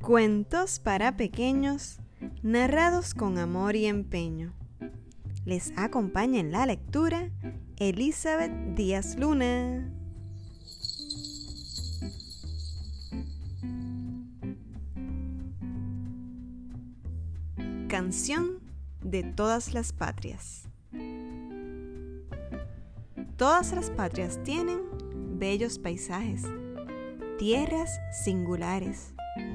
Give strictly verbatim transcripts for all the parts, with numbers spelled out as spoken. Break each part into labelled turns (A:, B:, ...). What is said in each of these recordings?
A: Cuentos para pequeños, narrados con amor y empeño. Les acompaña en la lectura Elizabeth Díaz Luna. Canción de todas las patrias. Todas las patrias tienen bellos paisajes, tierras singulares.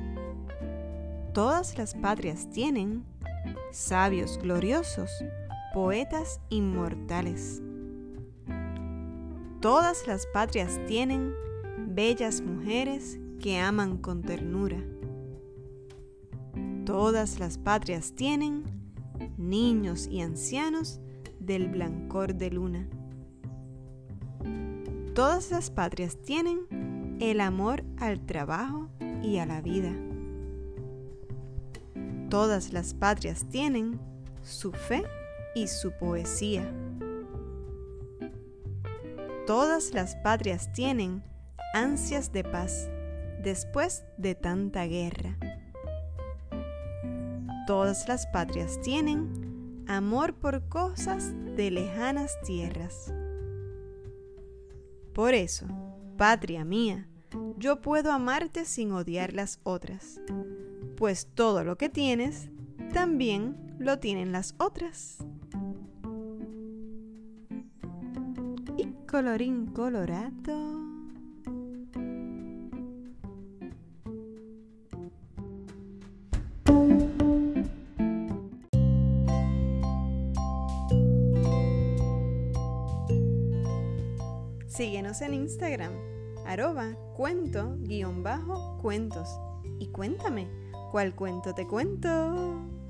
A: Todas las patrias tienen sabios gloriosos, poetas inmortales. Todas las patrias tienen bellas mujeres que aman con ternura. Todas las patrias tienen niños y ancianos del blancor de luna. Todas las patrias tienen el amor al trabajo y a la vida. Todas las patrias tienen su fe y su poesía. Todas las patrias tienen ansias de paz después de tanta guerra. Todas las patrias tienen amor por cosas de lejanas tierras. Por eso, patria mía, yo puedo amarte sin odiar las otras, pues todo lo que tienes, también lo tienen las otras. Y colorín colorado. Síguenos en Instagram, arroba cuento guión bajo cuentos. Y cuéntame, ¿cuál cuento te cuento?